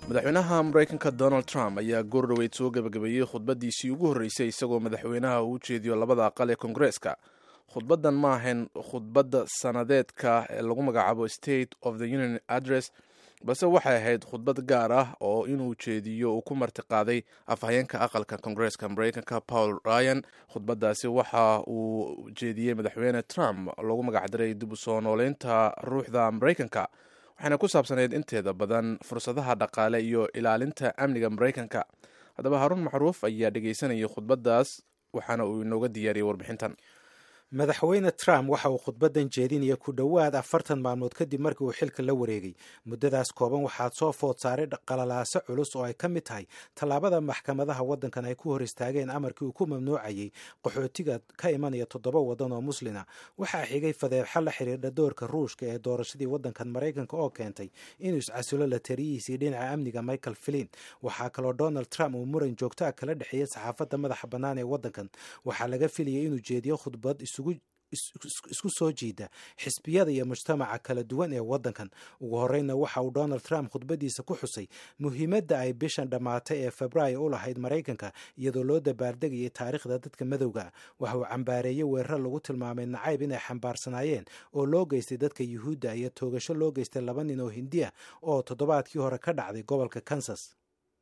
madaxweynaha maraykanka Donald Trump ayaa goor dhaweyd soo gabagabeeyey khudbadiisii ugu horreysay isagoo madaxweynaha uu jeediyo labada aqal ee Koongareeska. khudbadan ma ahayn khudbadda sanadeedka ee lagu magacaabo State of the Union Address, balse waxay ahayd khudbad gaar ah oo inuu jeediyo uu ku martiqaaday afhayeenka aqalka Koongareeska Maraykanka Paul Ryan. khudbadaasi waxa uu jeediyey madaxweyne Trump lagu magacdaray dib u soo nooleynta ruuxda Maraykanka, waxayna ku saabsaneyd inteeda badan fursadaha dhaqaale iyo ilaalinta amniga Maraykanka. haddaba Haruun Macruuf ayaa dhegeysanayay khudbadaas, waxaana uu inooga diyaariyey warbixintan. madaxweyne Trump waxa uu khudbadan jeedinaya ku dhowaad 40 maalmood kadib markii uu xilka la wareegay. muddadaas kooban waxaa soo food saaray qalalaaso culus oo ay ka mid tahay tallaabada maxkamadaha waddankan ay ku hor istaageen amarkii uu ku mamnuucayay qaxootiga ka imanaya 7 waddan oo muslina. waxaa xigay fadeexo la xiriirta doorka Ruushka ee doorashadii waddankan Maraykanka oo keentay inuu iscasulo la taliyihiisii dhinaca amniga Michael Flynn. waxaa kaloo Donald Trump uu muran joogto ah kala dhexeeyay saxaafadda madaxa bannaan ee waddankan. waxaa laga filayay inuu jeediyo khudbad isku soo jiida xisbiyada iyo mujtamaca kala duwan ee waddankan. ugu horeyna waxa uu Donald Trump khudbadiisa ku xusay muhiimadda ay bishan dhammaatay ee Febraayo u lahayd Maraykanka iyadoo loo dabaaldegayay taariikhda dadka madowga. waxa uu cambaareeyay weerar lagu tilmaamay nacayb inay xambaarsanaayeen oo loo geystay dadka Yuhuudda iyo toogasho loo geystay 2 nin oo Hindi ah oo toddobaadkii hore ka dhacday gobolka Kansas.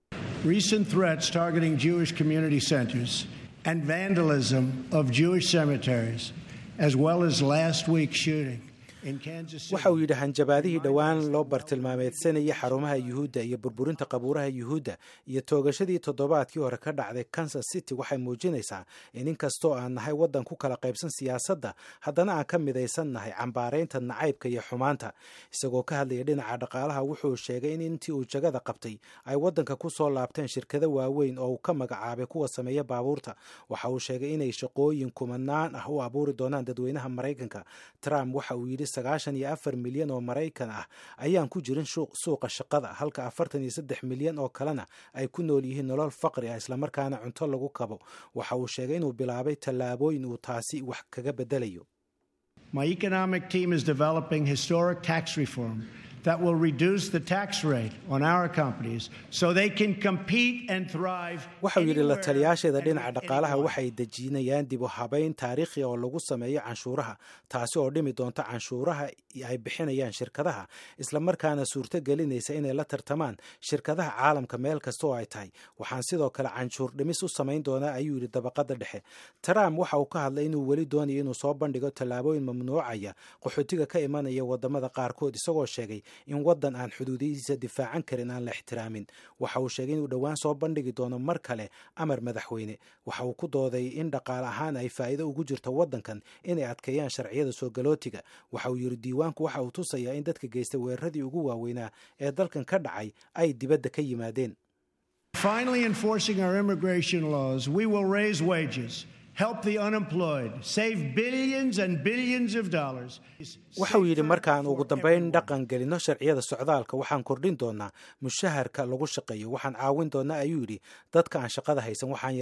Recent threats targeting Jewish community centers and vandalism of Jewish cemeteries, as well as last week's shooting in Kansas City. waxa uu yidhi hanjabaadihii dhowaan loo bartilmaameedsanayay xarumaha Yuhuudda iyo burburinta qabuuraha Yuhuudda iyo toogashadii toddobaadkii hore ka dhacday Kansas City waxay muujinaysaa in inkastoo aan nahay waddan ku kala qaybsan siyaasadda, haddana aan ka midaysan nahay cambaareynta nacaybka iyo xumaanta. isagoo ka hadlaya dhinaca dhaqaalaha wuxuu sheegay in intii uu jagada qabtay ay waddanka ku soo laabteen shirkado waaweyn oo uu ka magacaabay kuwa sameeya baabuurta. waxa uu sheegay inay shaqooyin kumanaan ah u abuuri doonaan dadweynaha Maraykanka. Trump waxa uu yidhi 94 milyan oo Maraykan ah ayaan ku jirin suuqa shaqada, halka 43 milyan oo kalena ay ku nool yihiin nolol faqri ah islamarkaana cunto lagu kabo. waxa uu sheegay inuu bilaabay tallaabooyin uu taasi wax kaga bedelayo. My economic team is developing historic tax reform that will reduce the tax rate on our companies so they can compete and thrive. waxa uu yidhi la taliyaasheeda dhinaca dhaqaalaha waxay dejinayaan dib u habayn taariikhi oo lagu sameeyo canshuuraha, taasi oo dhimi doonta canshuuraha ay bixinayaan shirkadaha, isla markaana suurto gelinaysa inay la tartamaan shirkadaha caalamka meel kasta oo ay tahay. waxaan sidoo kale canshuur dhimis u samayn doonaa, ayuu yidhi dabaqada dhexe. Trump waxa uu ka hadlay inuu weli doonayo inuu soo bandhigo tallaabooyin mamnuucaya qaxootiga ka imanaya wadamada qaarkood, isagoo sheegay in waddan aan xuduudihiisa difaacan karin aan la ixtiraamin. waxa uu sheegay inuu dhowaan soo bandhigi doono mar kale amar madaxweyne. waxa uu ku dooday in dhaqaale ahaan ay faa'iido ugu jirto waddankan inay adkeeyaan sharciyada soo galootiga. waxa uu yidhi diiwaanku waxa uu tusayaa in dadka geystay weeraradii ugu waaweynaa ee dalkan ka dhacay ay dibadda ka yimaadeen. Finally enforcing our immigration laws, we will raise wages, help the unemployed, save billions and billions of dollars. waxa uu yidhi markaan ugu dambeyn dhaqan gelino sharciyada socdaalka, waxaan kordhin doonaa mushaharka lagu shaqeeyo, waxaan caawin doonaa, ayuu yidhi dadka aan shaqada haysan, waxaan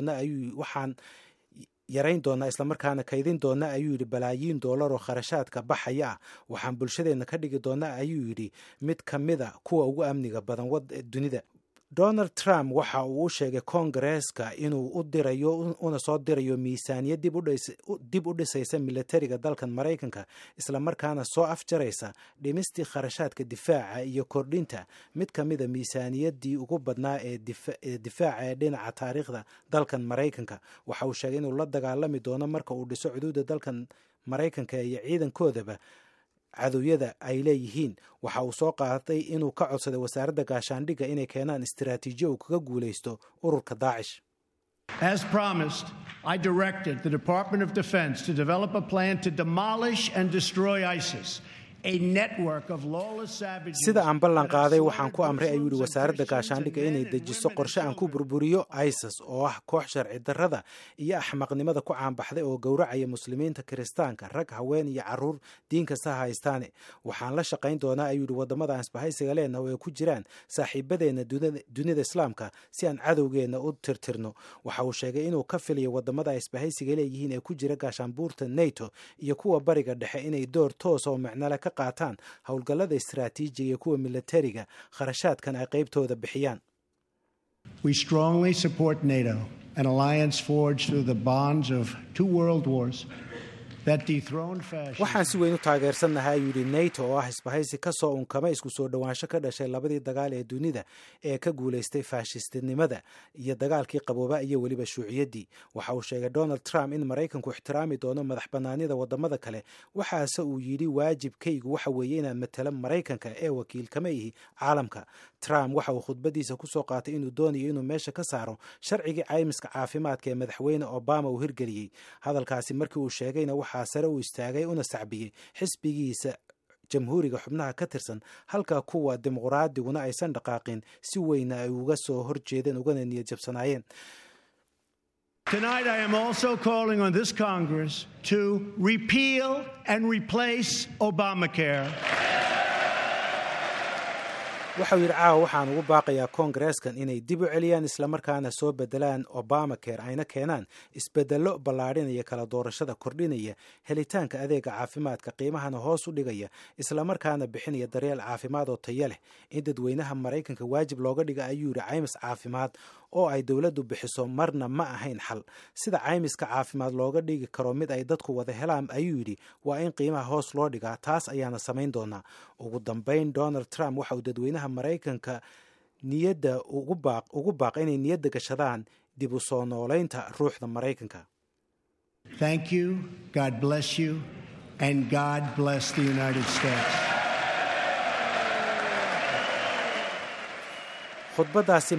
yarayn doonaa islamarkaana kaydin doonaa, ayuu yidhi balaayiin doolar oo kharashaadka baxaya ah. waxaan bulshadeenna ka dhigi doonaa, ayuu yidhi mid ka mid a kuwa ugu amniga badan dunida. Donald Trump waxa uu u sheegay Koongareeska inuu una soo dirayo miisaaniyad dib u dhisaysa militariga dalkan Maraykanka, isla markaana soo afjaraysa dhimistii kharashaadka difaaca iyo kordhinta mid ka mid a miisaaniyaddii ugu badnaa ee difaaca ee dhinaca taariikhda dalkan Maraykanka. waxa uu sheegay inuu la dagaalami doono marka uu dhiso xuduudda dalkan Maraykanka iyo ciidankoodaba cadowyada ay leeyihiin. waxa uu soo qaatay inuu ka codsaday wasaaradda gaashaandhigga inay keenaan istiraatiijiyo uu kaga guulaysto ururka Daacish. As promised, I directed the Department of Defense to develop a plan to demolish and destroy ISIS. sida aan ballan qaaday waxaan ku amray, ayuu yidhi wasaaradda gaashaandhigga inay dejiso qorshe aan ku burburiyo ISIS oo ah koox sharci darrada iyo axmaqnimada ku caanbaxday oo gowracaya muslimiinta, kiristaanka, rag, haween iyo carruur diin kasta ha haystaane. waxaan la shaqayn doonaa, ayuu yidhi waddamada aan isbahaysiga leenahay oo ay ku jiraan saaxiibadeenna dunida islaamka si aan cadowgeenna u tirtirno. waxa uu sheegay inuu ka filayo waddamada ay isbahaysiga leeyihiin ee ku jira gaashaanbuurta NATO iyo kuwa bariga dhexe inay door toos oo macnale ka qaataan howlgallada istiraatiijiga iyo kuwa militariga kharashaadkan ay qaybtooda bixiyaan. We strongly support NATO, an alliance forged through the bonds of two world wars that dethroned fascism. Waxaan si weyn u taageersannahay ayuu yidhi NATO oo ah isbahaysi ka soo unkama isku soo dhowaansho ka dhashay labadii dagaal ee dunida ee ka guulaystay faashistnimada iyo dagaalkii qabooba iyo weliba shuuciyaddii. Waxa uu sheegay Donald Trump in Maraykanku ixtiraami doono madax bannaanida waddamada kale, waxaase uu yidhi waajibkaygu waxa weeye inaan matalo Maraykanka ee wakiil kama ihi caalamka. Trump waxa uu khudbadiisa ku soo qaatay inuu doonayo inuu meesha ka saaro sharcigii caymiska caafimaadka ee madaxweyne Obama uu hirgeliyey. Hadalkaasi markii uu sheegayna waxaa sare u istaagay una sacbiyey xisbigiisa jamhuuriga xubnaha ka tirsan, halka kuwa dimuqraaddiguna aysan dhaqaaqin si weyna ay uga soo horjeedeen ugana niyad jabsanaayeen. Tonight I am also calling on this Congress to repeal and replace Obamacare. Waxa uu yidhi caawa waxaan ugu baaqayaa koongareeskan inay dib u celiyaan islamarkaana soo bedelaan Obamacare ayna keenaan isbedello ballaadhinaya kala doorashada, kordhinaya helitaanka adeega caafimaadka, qiimahana hoos u dhigaya, islamarkaana bixinaya daryeel caafimaad oo tayo leh. In dadweynaha Maraykanka waajib looga dhiga ayuu yidhi caymis caafimaad oo ay dowladdu bixiso marna ma ahayn xal. Sida caymiska caafimaad looga dhigi karo mid ay dadku wada helaan ayuu yidhi waa in qiimaha hoos loo dhigaa, taas ayaana samayn doonaa. Ugu dambayn Donald Trump waxa uu dadweynaha Maraykanka niyadda ugu baaq inay niyadda gashadaan dib u soo noolaynta ruuxda Maraykanka. Thank you, God bless you, and God bless the United States. khudbadaasi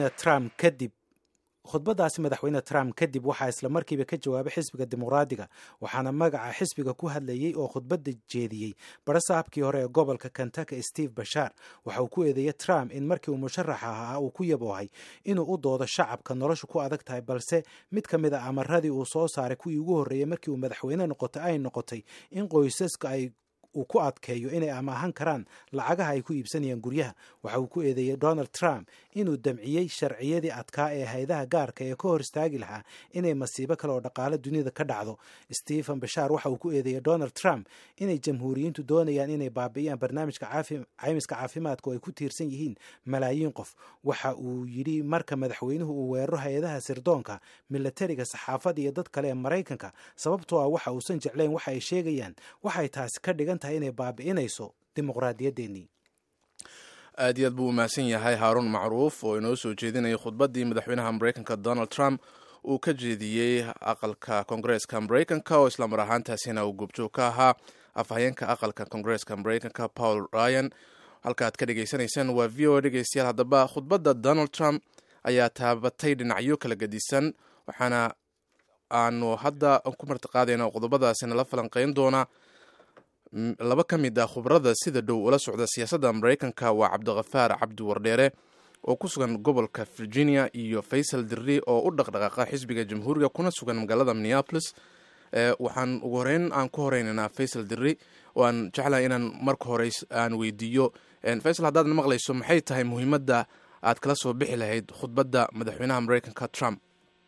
madaxweyne Trump kadib waxaa isla markiiba ka jawaabay xisbiga dimuqraadiga, waxaana magaca xisbiga ku hadlayay oo khudbadda jeediyey barasaabkii hore ee gobolka Kentucky Steve Bashar. Waxa uu ku eedeeyay Trump in markii uu musharaxa ahaa uu ku yaboohay inuu u doodo shacabka noloshu ku adag tahay, balse mid ka mid a amaradii uu soo saaray kuwii ugu horreeyay markii uu madaxweyne noqotay ay noqotay in qoysaska uu ku adkeeyo inay amaahan karaan lacagaha ay ku iibsanayaan guryaha. Waxa uu ku eedeeyay Donald Trump inuu damciyey sharciyadii adkaa ee hay'adaha gaarka ee ka hor istaagi lahaa inay masiibo kale oo dhaqaale dunida ka dhacdo. Stephen Bashar waxa uu ku eedeeyay Donald Trump inay jamhuuriyiintu doonayaan inay baabi'iyaan barnaamijka caymiska caafimaadka oo ay ku tiirsan yihiin malaayiin qof. Waxa uu yidhi marka madaxweynuhu uu weeraro hay'adaha sirdoonka, militariga, saxaafadda iyo dad kale ee Maraykanka sababtoo ah waxa uusan jeclayn waxa ay sheegayaan, waxay taasi ka dhigan tahay inay baabi'inayso dimuqraadiyadeennii. aad iyo aad buu u mahadsan yahay Haaruun Macruuf oo inoo soo jeedinayay khudbaddii madaxweynaha Maraykanka Donald Trump uu ka jeediyey aqalka Koongareeska Maraykanka oo isla mar ahaantaasina uu goobjoog ka ahaa afhayeenka aqalka Koongareeska Maraykanka Paul Ryan. halka aad ka dhegaysanaysaan waa VOA dhegeystayaal. haddaba khudbadda Donald Trump ayaa taabatay dhinacyo kala gedisan, waxaana aanu hadda ku martiqaadayna qodobadaasina la falanqeyn doona laba ka mid ah khubrada sida dhow ula socda siyaasadda Maraykanka waa Cabdiqafaar Cabdi Wardheere oo ku sugan gobolka Virginia iyo Faysal Dirri oo u dhaqdhaqaaqa xisbiga jamhuuriga kuna sugan magaalada Minneapolis. waxaan ugu horeyn aan ku horeynaynaa Faysal Dirri oo aan jeclahay inaan marka hore aan weydiiyo Faysal, haddaad maqlayso maxay tahay muhiimadda aad kala soo bixi lahayd khudbadda madaxweynaha Maraykanka Trump?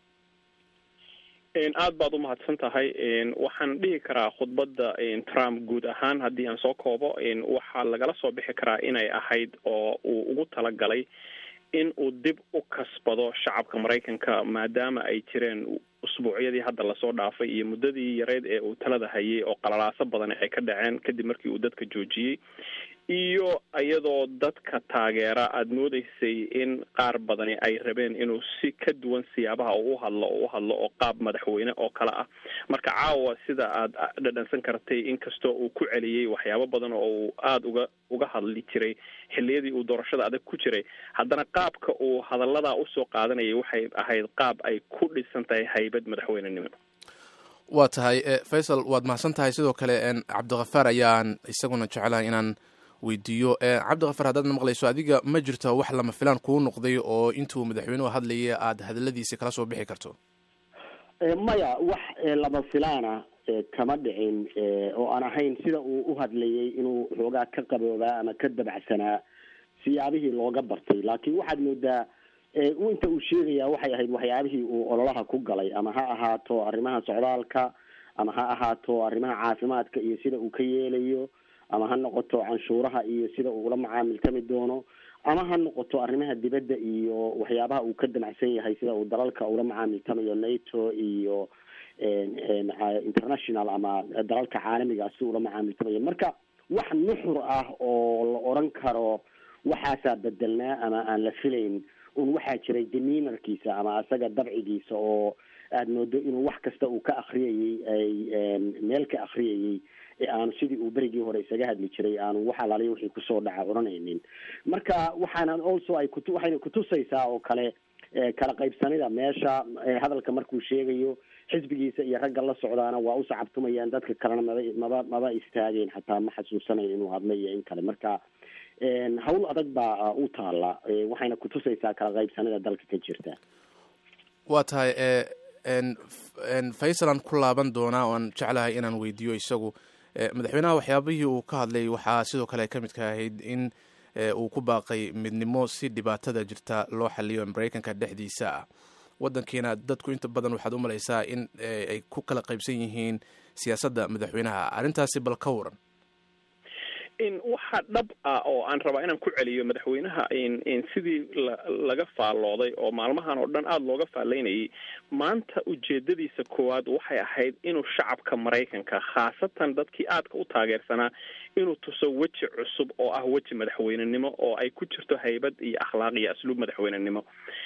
aad baad u mahadsan tahay. waxaan dhihi karaa khudbadda Trump guud ahaan haddii aan soo koobo waxaa lagala soo bixi karaa inay ahayd oo uu ugu talagalay in uu dib u kasbado shacabka Maraykanka maadaama ay jireen usbuucyadii hadda lasoo dhaafay iyo muddadii yareed ee uu talada hayay oo qalalaaso badan ay ka dhaceen kadib markii uu dadka joojiyey, iyo iyadoo dadka taageera aada moodeysay in qaar badani ay rabeen inuu si ka duwan siyaabaha u hadlo oo qaab madaxweyne oo kale ah. marka caawa sida aad dhadhansan kartay inkastoo uu ku celiyey waxyaabo badan oo uu aada uga hadli jiray xilliyadii uu doorashada adag ku jiray, haddana qaabka uu hadalladaa usoo qaadanayay waxay ahayd qaab ay ku dhisan tahay haybad madaxweynenimo. waa tahay Faysal, waad mahadsan tahay. sidoo kale Cabdiqafaar ayaan isaguna jecelahay inaan weydiiyo. Cabdiqafaar, haddaad maqlayso, adiga ma jirto wax lama filaan kuu noqday oo intuu madaxweynuhu hadlayay aada hadaladiisa kala soo bixi karto? maya, wax lama filaana kama dhicin oo aan ahayn sida uu u hadlayay inuu xoogaa ka qaboobaa ama ka dabacsanaa siyaabihii looga bartay. laakiin waxaad moodaa inta uu sheegayaa waxay ahayd waxyaabihii uu ololaha ku galay, ama ha ahaato arrimaha socdaalka, ama ha ahaato arrimaha caafimaadka iyo sida uu ka yeelayo, ama ha noqoto canshuuraha iyo sida uu ula macaamiltami doono, ama ha noqoto arrimaha dibadda iyo waxyaabaha uu ka damacsan yahay sida uu dalalka ula macaamiltamayo NATO iyo international ama dalalka caalamiga si ula macaamiltamayo. marka wax nuxur ah oo la oran karo waxaasaa bedelnaa ama aan la filayn un waxaa jiray demeanorkiisa ama asaga dabcigiisa oo aad moodo inuu wax kasta uu ka akriyayay meel ka akriyayay aanu sidii uu berigii hore isaga hadli jiray aanu wax alaaliya wixii kusoo dhaca oranaynin. marka waxaana also waxayna kutusaysaa oo kale kala qaybsanida meesha hadalka markuu sheegayo xisbigiisa iyo ragga la socdaana waa u sacabtumayaan, dadka kalena maba istaageen, xataa ma xasuusanayn inuu hadlay iyo in kale. marka hawl adag baa u taala, waxayna kutusaysaa kala qaybsanida dalka ka jirta. waa tahay faysalan ku laaban doonaa oo aan jeclahay inaan weydiiyo isagu madaxweynaha waxyaabihii uu ka hadlay waxaa sidoo kale ka midka ahayd in uu ku baaqay midnimo si dhibaatada jirta loo xaliyo maraykanka dhexdiisa ah. wadankiina dadku inta badan waxaad u malaysaa in ay ku kala qaybsan yihiin siyaasadda madaxweynaha. arrintaasi bal ka waran. waxaa dhab ah oo aan rabaa inaan ku celiyo madaxweynaha sidii laga faallooday oo maalmahan oo dhan aada looga faallaynayay. maanta ujeedadiisa koowaad waxay ahayd inuu shacabka maraykanka khaasatan dadkii aadka u taageersanaa inuu tuso weji cusub oo ah weji madaxweynenimo oo ay ku jirto haybad iyo akhlaaq iyo asluub madaxweynenimo.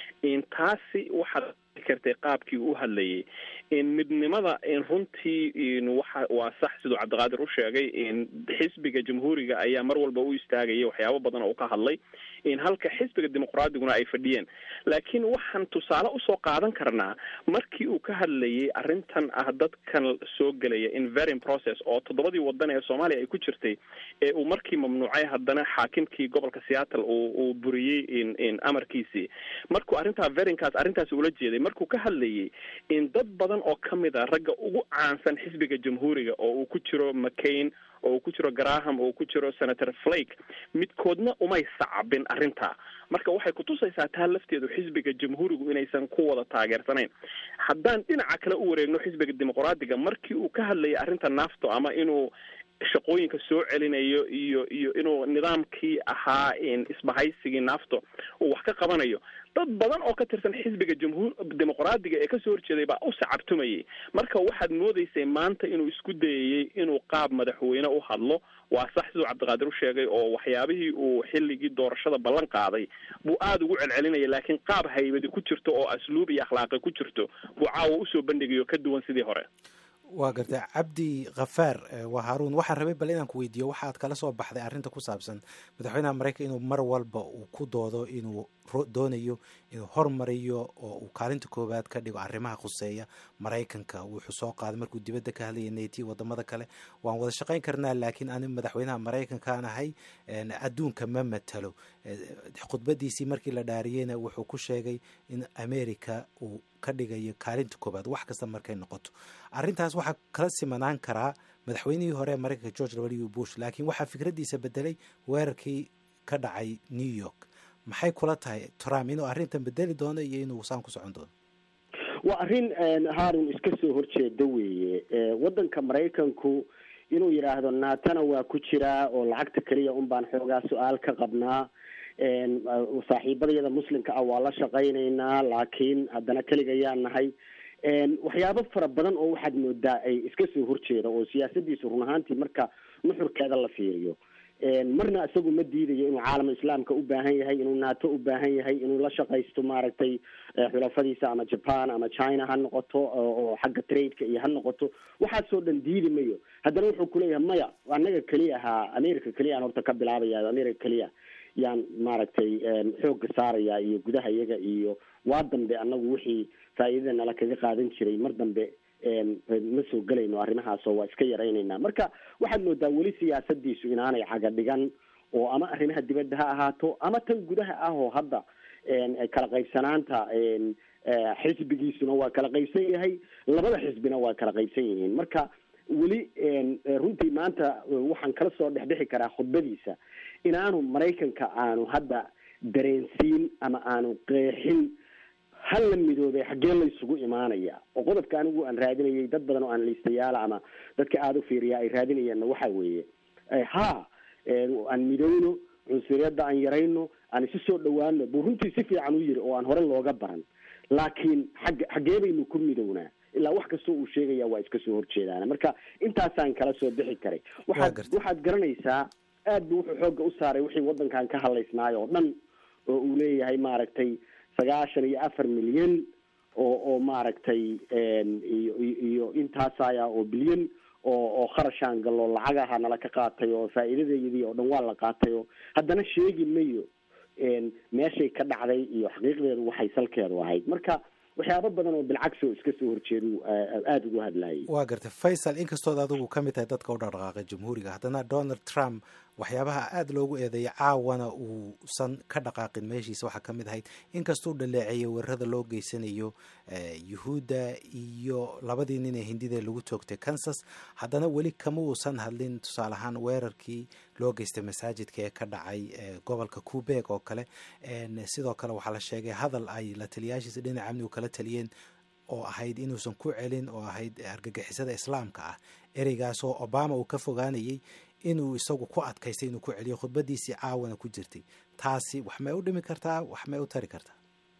taasi waxaad kartay qaabkii u hadlayay midnimada runtii waa sax siduu cabdiqaadir u sheegay xisbiga jamhuuriga ayaa mar walba u istaagaya waxyaabo badan oo ka hadlay halka xisbiga dimuqraadiguna ay fadhiyeen. laakiin waxaan tusaale usoo qaadan karnaa markii uu ka hadlayay arrintan ah dadkan soo gelaya vetting process oo 7 wadan ee Soomaaliya ay ku jirtay ee uu markii mamnuucay haddana xaakimkii gobolka Seattle uu buriyay amarkiisii. markuu arrintaas ula jeeday markuu ka hadlayay dad badan oo kamid ah ragga ugu caansan xisbiga jamhuuriga oo uu ku jiro McCain oo uu ku jiro Graham oo uu ku jiro Senator Flake midkoodna umay sacabin arrinta. marka waxay ku tusaysaa taa lafteedu xisbiga jamhuurigu inaysan ku wada taageersanayn. haddaan dhinaca kale u wareegno xisbiga dimuqraadiga markii uu ka hadlayay arrinta NAFTA ama inuu shaqooyinka soo celinayo iyo inuu nidaamkii ahaa isbahaysigii NAFTA uu wax ka qabanayo, dad badan oo ka tirsan xisbiga dimuqraadiga ee kasoo horjeeday baa u sacabtumayay. marka waxaad moodaysay maanta inuu isku dayayay inuu qaab madaxweyne u hadlo. waa sax siduu cabdiqaadir u sheegay oo waxyaabihii uu xilligii doorashada ballan qaaday buu aada ugu celcelinaya, laakiin qaab haybadi ku jirto oo asluub iyo akhlaaqi ku jirto buu caawa usoo bandhigayo ka duwan sidii hore. waa gartay cabdi khafaar waa haaruun, waxaan rabay bal inaan ku weydiiyo waxaad kala soo baxday arrinta ku saabsan madaxweynaha maraykan inuu mar walba uu ku doodo inuu doonayo inuu hormariyo oo uu kaalinta koowaad ka dhigo arrimaha khuseeya maraykanka. wuxuu soo qaaday markuu dibadda ka hadlaya NATO wadamada kale waan wada shaqayn karnaa, laakiin ani madaxweynaha maraykankaan ahay adduunka ma matalo. khudbadiisii markii la dhaariyeyna wuxuu ku sheegay in America uu ka dhigayo kaalinta koobaad wax kasta markay noqoto. arrintaas waxaa kala simanaan karaa madaxweynihii hore ee maraykanka George W. Bush, laakiin waxaa fikradiisa bedelay weerarkii ka dhacay New York. maxay kula tahay Trump inuu arrintan bedeli doono iyo inuu saan ku socon doono? waa arrin Haarun iska soo horjeeda weeye. wadanka maraykanku inuu yiraahdo naatana waa ku jiraa oo lacagta kaliya un baan xoogaa su-aal ka qabnaa, saaxiibadayada muslimka ah waa la shaqaynaynaa, laakiin haddana keliga yaan nahay. waxyaabo fara badan oo waxaad moodaa ay iska soo horjeeda oo siyaasadiisu run ahaantii marka nuxurkeeda la fiiriyo. marna isagu ma diidayo inuu caalam islaamka u baahan yahay, inuu NATO u baahan yahay, inuu la shaqaysto maaragtay xulafadiisa ama Japan ama China ha noqoto oo xagga trade-ka iyo ha noqoto, waxaasoo dhan diidi mayo. haddana wuxuu kuleeyahay maya, anaga keliya ahaa America keliya aan horta ka bilaabaya, America keliya yaan maaragtay xoogga saaraya iyo gudaha iyaga iyo waa dambe anagu wixii faa'iidada nala kaga qaadan jiray mar dambe ma soo gelayno arrimahaas oo waa iska yaraynaynaa. marka waxaad moodaa weli siyaasadiisu inaanay caga dhigan oo ama arrimaha dibadda ha ahaato ama tan gudaha ah oo hadda kala qaybsanaanta xisbigiisuna waa kala qaybsan yahay, labada xisbina waa kala qaybsan yihiin. marka weli runtii maanta waxaan kala soo dhexbixi karaa khudbadiisa inaanu maraykanka aanu hadda dareensiin ama aanu qeexin hal la midoobay xaggee la isugu imaanaya. oo qodobka anigu aan raadinayay dad badan oo analystayaal ama dadka aada u fiiriya ay raadinayeenna waxa weeye aan midowno, cunsuriyadda aan yarayno, aan isu soo dhawaano buu runtii si fiican u yiri oo aan hore looga baran. laakiin xaggee baynu ku midownaa? ilaa wax kastoo uu sheegaya waa iska soo horjeedaan. marka intaasaan kala soo bixi karay. waxaad garanaysaa aad buu wuxuu xoogga u saaray wixii waddankan ka hadlaysnaayo oo dhan, oo uu leeyahay maaragtay 94 milyan oo maaragtay iyo intaasaya oo bilyan oo kharashaan gallo lacag aha nala ka qaatay oo faa'iidadeedii oo dhan waa la qaatay oo haddana sheegi mayo meeshay ka dhacday iyo xaqiiqdeedu waxay salkeedu ahayd. marka waxyaabo badan oo bilcagsi oo iska soo horjeedu aada ugu hadlayay. waa gartay Faysal, inkastood adigu ka mid tahay dadka u dhaqdhaqaaqay jamhuuriga, haddana Donald Trump waxyaabaha aada loogu eedeeyay caawana uusan ka dhaqaaqin meeshiisa waxaa ka mid ahayd inkastuu dhaleeceeyay weerarada loo geysanayo yuhuudda iyo labadii nin ee hindida lagu toogtay Kansas, haddana weli kama uusan hadlin tusaale ahaan weerarkii loo geystay masaajidka ee ka dhacay gobolka Quebec oo kale. sidoo kale waxaa la sheegay hadal ay la taliyaashiisa dhinaca amnigu kala taliyeen oo ahayd inuusan ku celin, oo ahayd argagixisada islaamka ah. ereygaas oo Obama uu ka fogaanayay inuu isagu ku adkaystay inuu ku celiyo khudbadiisii caawana ku jirtay. taasi wax may u dhimi kartaa, wax may u tari kartaa?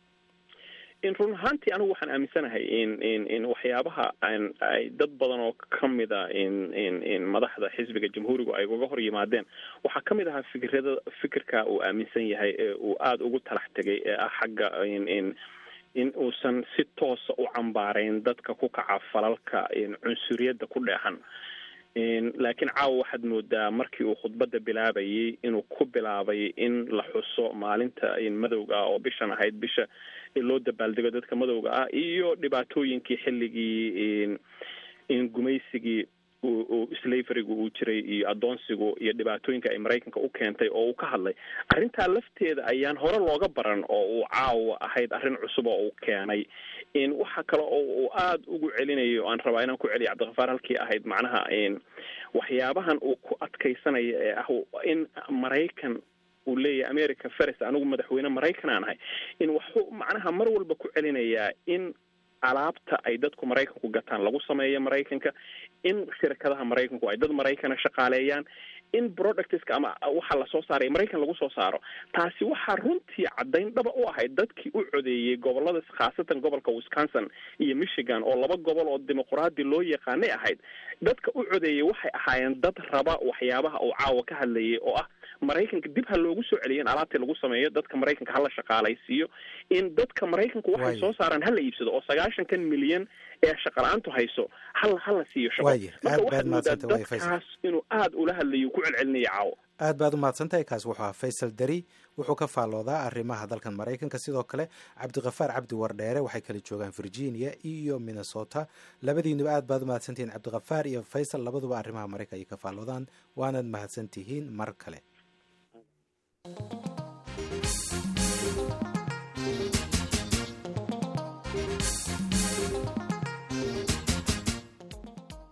run ahaantii anigu waxaan aaminsanahay in waxyaabaha ay dad badan oo kamid a madaxda xisbiga jamhuurigu ay uga hor yimaadeen waxaa kamid ahaa fikirka uu aaminsan yahay ee uu aada ugu talax tegay ee ah xagga in uusan si toosa u cambaarayn dadka ku kaca falalka cunsuriyadda ku dheexan. laakiin caawa waxaad moodaa markii uu khudbadda bilaabayay inuu ku bilaabay in la xuso maalinta madowga ah oo bishan ahayd bisha loo dabaaldego dadka madowga ah iyo dhibaatooyinkii xilligii gumaysigii slaverygu uu jiray iyo adoonsigu iyo dhibaatooyinka ay Maraykanka u keentay oo uu ka hadlay. arrintaa lafteeda ayaan hore looga baran oo uu caawa ahayd arrin cusub oo uu keenay. waxa kale oo uu aada ugu celinayo aan rabaa inaan ku celiyo Cabdiqafaar halkii ahayd macnaha waxyaabahan uu ku adkaysanayo ee ah in Maraykan uu leeyahay America first, anigu madaxweyne Maraykan aan ahay, in wuxuu macnaha mar walba ku celinayaa in alaabta ay dadku Maraykanku gataan lagu sameeyo Maraykanka, in shirkadaha Maraykanku ay dad Maraykana shaqaaleeyaan, in productska ama waxa la soo saaray Maraykan lagu soo saaro. taasi waxaa runtii caddayn dhaba u ahayd dadkii u codeeyay gobolada, khaasatan gobolka Wisconsin iyo Michigan oo laba gobol oo dimuqraadi loo yaqaanay ahayd. dadka u codeeyay waxay ahaayeen dad raba waxyaabaha uu caawa ka hadlayay oo ah Maraykanka dib ha loogu soo celiyo in alaabta lagu sameeyo, dadka Maraykanka hala shaqaalaysiiyo, in dadka Maraykanku waxay soo saaraan hala iibsado oo 90 milyan ee shaqalaantu hayso hala siiyo shaqo. marka waxaad moodaa dadkaas inuu aada ula hadlayo ku celcelinaya caawo. aad baad u mahadsantahay. kaas wuxuu ahaa Faysal Dari, wuxuu ka faalloodaa arrimaha dalkan Maraykanka. sidoo kale Cabdiqafaar Cabdi Wardheere waxay kala joogaan Virginia iyo Minnesota. labadiinuba aad baad u mahadsantihiin. Cabdiqafaar iyo Faysal labaduba arrimaha Maraykanka ay ka faalloodaan. waanaad mahadsantihiin mar kale.